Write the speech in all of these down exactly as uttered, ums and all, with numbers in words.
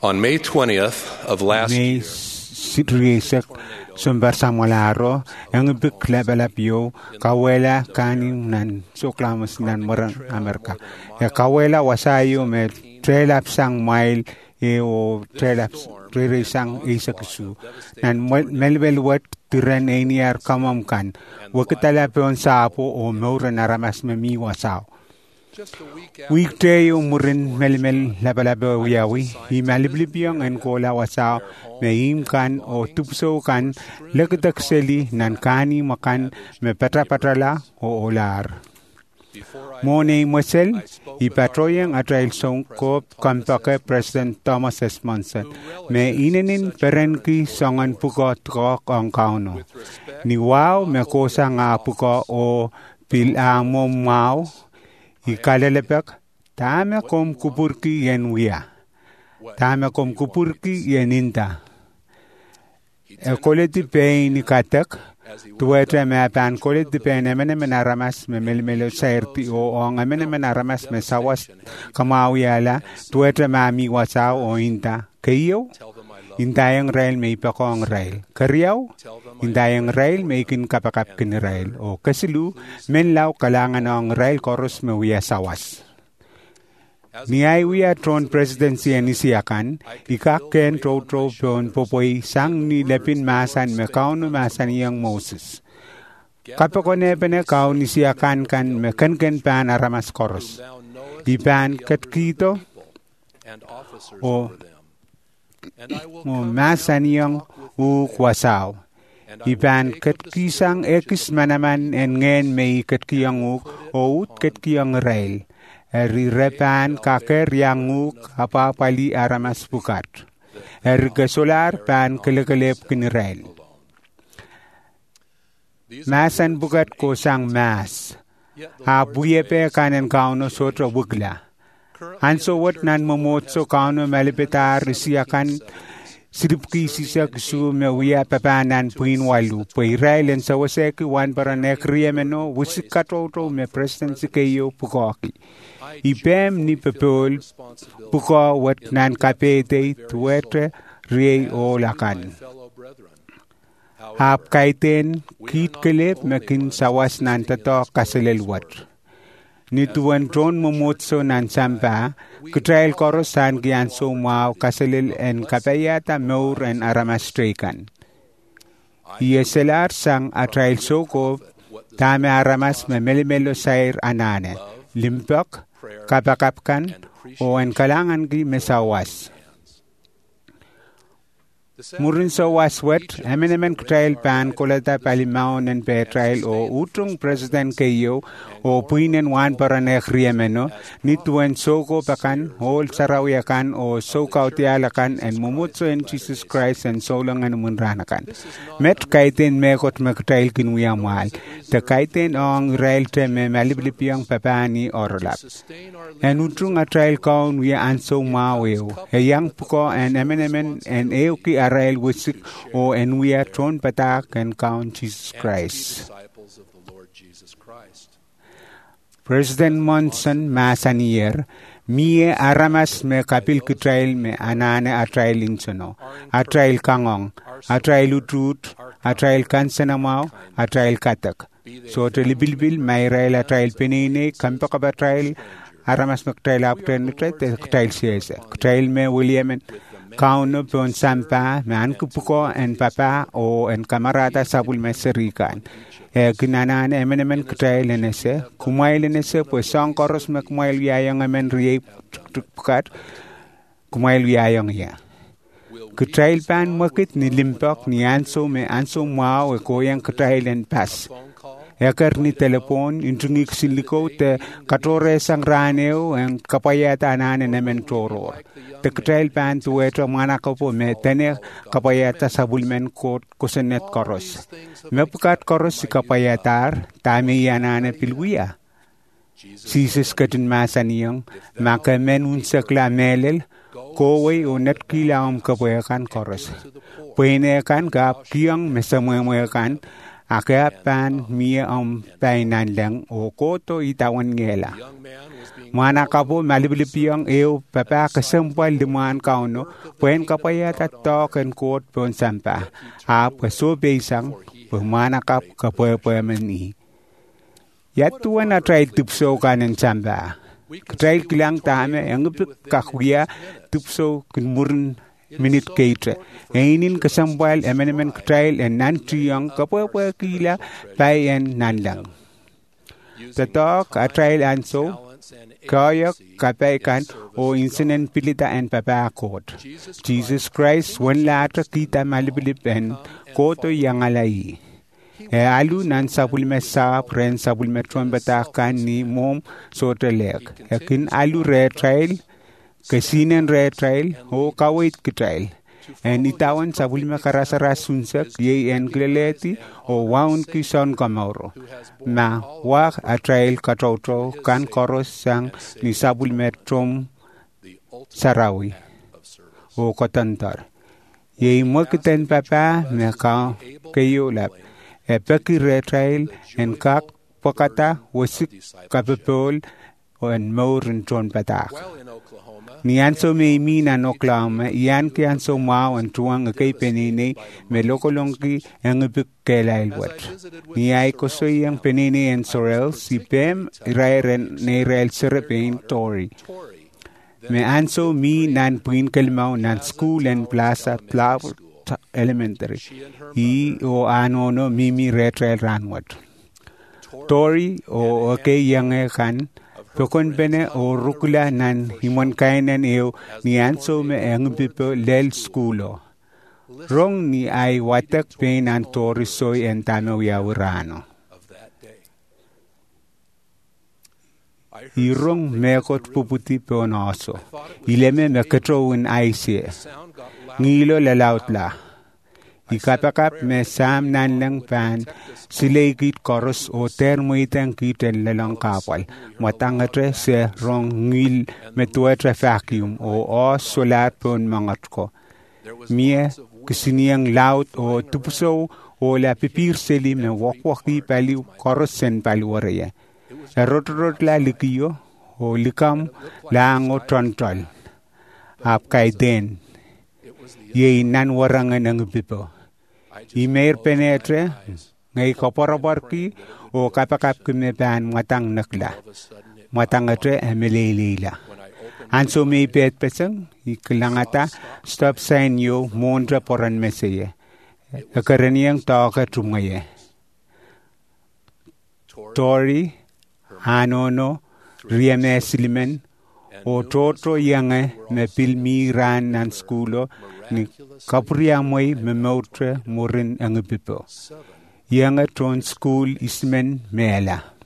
On May twentieth of last May year, sitriesek sumber samolaro yang bikla balapio kawela kaning nan soklamus nan marang Amerika. Ya kawela wasayo me trailap sang mile e o trailap riri sang isakisu. Nan melbel wat tiran eniar kamam kan. Wakitala peon sapo o meura naramas me mi wasao. Weekday umurin melmel labalaba wiyawi hi maliblibiyang en kola wasa meim kan o tupso kan lagdak seli nan kani makan me patra patrala o olar. Mone Mosel i patroyang atrail song ko kampake President Thomas S. Monson me inenin perenki songan puko trok ang kauno. Ni wow me kosa nga puko o pil amo mau Ikalalapek, tama kom kupurki yen wia. Tama kom kupurki yen inta. E koleti pe ni katek, tuwetre me apan koleti pe nemene menaramas me melmelo sairti o ong amene menaramas me sawas kamawiala, tuwetre me ami wasao o inta. Kayo? Indayang rail may ipakong rail. Karyaw? Indayang rail may ikin kapakap kin rail. O kasilu, menlaw kalangan ang rail koros mawiya sawas. Niyay wiya tron presidency anisiakan, ikakken tro-tro pion popoy sang nilepin masan me kauno masan iyang Moses. Kapakone pene kau nisiakan kan me kenken pan aramas koros. Ipan katkito o mo masaniyang u kwasaw. Iban katkisang ekis manaman en ngen may katkiyang u o ut katkiyang rail. Eri repan kaker yang u kapapali aramas bukat. Eri gasolar pan kelekelep kin rail. Masan bukat ko sang mas. Ha buyepe kanen kauno sotra wugla. Anso wat nan momotso kauno malipitar siakan siripki sisak su me wia papanan puin walu pui railen sa waseki wan para nek riemeno wisikato to me president sikeyo pukoki. Ipem ni pepol puko wat nan kapete tuetre riei o lakan. Hap kaiten kit kelep mekin sawas nan tato kaselelwat. Nituan tron momotso nan sampa, kutrail korosan gian so mau kasalil en kapayata meur en aramas-trekan. Ieselar sang atrail soko, tame aramas me melimelo sair anane, limpok, kapakapkan, o en kalangan gi mesawas. Murin sa waswet, eminemen kutrail pan kolata palimaon en petrail o utung president kayo o puinen wan para nekriemeno, nituen soko pakan, hol sarawiakan o sokautialakan en mumutso en Jesus Christ en solang en munranakan. Met kaiten mekot mekutrail kinwiamal, te kaiten ong rail te me maliblipiang papani orolap. En utung atrail kaun wia anso maweo, heyang puko en eminemen en euki Arael wisik o en wia tron patak en kaun Jesus Christ. President Monson masanier mie aramas me kapil kutrail me anane atrail insono, atrail kangong, atrail utrut, atrail kansanamao, atrail katak. So telibilbil may rail atrail penine kampakaba trail aramas me trail apten trail siese, trail me William Kauno pon sampa me ankupuko en papa o en kamarata sabul meserikan. E ginanane emenemen kutrail enese, kumail enese pues song koros me kumail yayang emen riye tukat, kumail yayang ya. Kutrail pan makit ni limpok ni anso me anso mau e koyang kutrail en pas. Ekar ni telepon intungik siliko te katore sang raneo en kapayata anane nemen toror. Te kutrail pan tuwetra mana kapo me tene kapayata sabulmen kot kusenet koros. Me pukat koros si kapayatar tame yanane pilwia. Sisis katin masaniyang maka men unsakla melel kowe o net kilaom kapayakan koros. Pwene kan gap kiyang mesamuemuekan Akapan mia om painan lang o koto itawan ngela. Mana kapo malibilipiang eo papa kasempal diman kauno puen kapaya tatok en kot pun sampa ap kaso besang pemana kap kapoya pemeni. Yatuan na try tupso kanen sampa. Try kilang tame ang kakuya tupso kunmurn minute kaitre. Einin kasambal emenemen trial and nantriyang kapoya kila bayan nanlang. Tatok a trial anso kaya kapaikan o incident pilita and papa court. Jesus Christ wan latra kita malibilip en koto yang alai. E alu nan sabul sa pren sabul metron batakan ni mom sotelek. Ekin alu re trial kasinen re trial o kawait ki trial. En itawan sabul me karasara sunsak ye en gleleti o waun ki son kamoro. Ma wak a trial katotro kan koros sang ni sabul metrom sarawi o kotantar. Ye mo kiten papa me ka kayo lap. E peki re trial en kak pakata wasik kapepol o en maurin tron patak. Ni anso me mina no Oklahoma, ian ki anso mao en tuang kay penini me lokolongki ang ipik kailailwat. Ni ay koso yang penini en sorel si Pem irairen ne rail serepin Tory. Me anso mi nan puin kelmao nan school en plaza Flower Elementary. I o ano no mimi retrail ranwat. Tory o okay yang e kan Pokon bene o rukula nan himon kainan eo ni anso me ang pipo lel skulo. Rong ni ay watak pen an Tory soy en tano yawrano. Irong mekot puputi peonoso. Ileme me katrowin aise. Ngilo lalaut la. Ikapakap me sam nan lang pan silay kit koros o termoitang kiten lalang kapal. Matangatre se rong ngil metuetre vacuum o o solat pon mangat ko. Mie kisiniyang laut o tupuso o la pipir seli me wakwaki paliw koros sen paliwaraya. Erot-rot la likiyo o likam lang o trontol. Ap kay den. Ye nan warangan ang pipo. Imer penetre ngay koporoborki o kapakap kumepan matang nakla. Matang atre emelelila. Anso may pet pesang ikilangata stop sign yo mondra poran meseye. Akaraniyang taka trumaye. Tory Anono riame silimen o toto yange me pilmi ran nan skulo ni kapria moy me moutre morin ang pipo. Yange tron school ismen mela.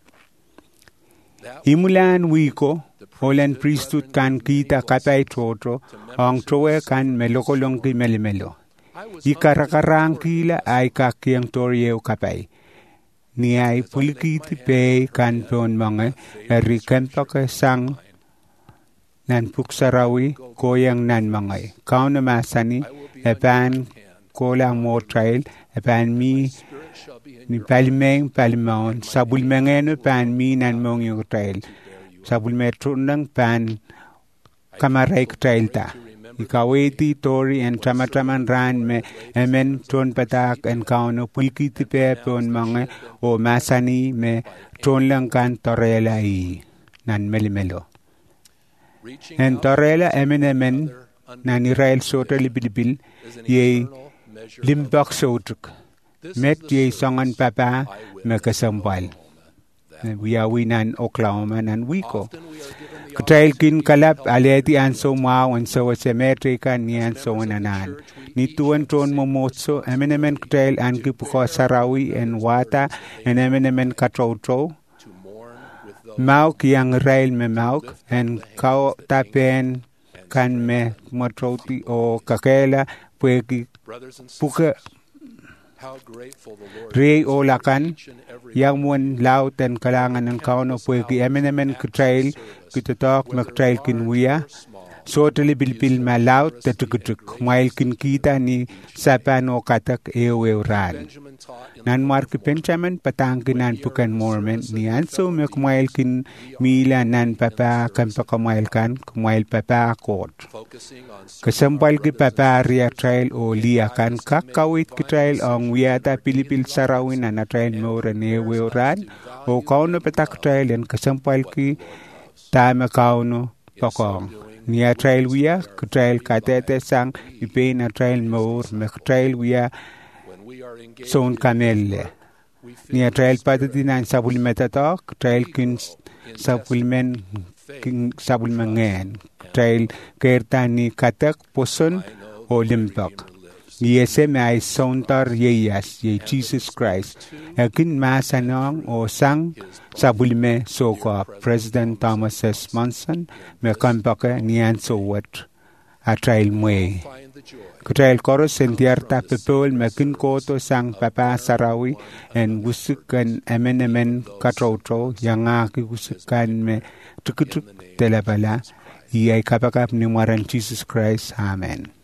Imulan wiko holan priesthood kan kita katay toto ang trowe kan melokolong ki melimelo. Ikarakarang kila ay kakyang toryew kapay. Ni ay pulikiti pe kan pon mga erikempake sang nan puksarawi koyang nan mangay. Kau na masani epan kolang mo trail epan mi ni palimeng palimon sabulmengeno pan mi nan mong yung trail. Sabulmetrunang pan kamaray trail ta. Ikaweti Tory and Tramataman ran me emen ton patak and kauno pulkiti pe pon mga o masani me ton lang kan torela i nan melimelo. En torela emen emen nan Israel sota libilibil ye limbak sotuk met ye songan papa me kasambal. Wiyawi nan Oklahoma nan wiko. Kutail kin kalap aleti anso mao anso semetrika ni anso nanan. Ni tuan tron momotso emenemen kutail anki puko sarawi en wata en emenemen katrotro. Mauk yang rail me mauk en kau tapen kan me motroti o kakela pueki puke Rey o lakan yang muan laut dan kalangan ng kauno pueki emenemen kutail kitutok magtrail kinwiya so tali bilbil malaut tetukutuk mail kin kita ni sapano katak eweran nan mark Benjamin patangkinan bukan Mormon ni anso me kumail kin mila nan papa kan pakamail kan kumail papa court kasambal ki papa ria trial o lia kan kakawit ki trial ang wiata pilipil sarawin na trial mo rene weran o kauno patak trial en kasambal ki tama kauno pakong nia trial wia ki trial katete sang ipe na trial mo me trial wia son kamelle nia trial patatinan sabulmetatok trial kin sabulmen kin sabulmengen trail kertani katak poson olimpak yese mai sontar yeyas ye Jesus Christ akin masanong o sang sabulme soka President Thomas S. Monson me kampake nian sowat a trail mwe trail koros sentierta pepol mekin koto sang papa sarawi en gusukan emenemen katroto yanga ki gusukan me tukutuk telabala Iay kapakap ni Maran Jesus Christ. Amen.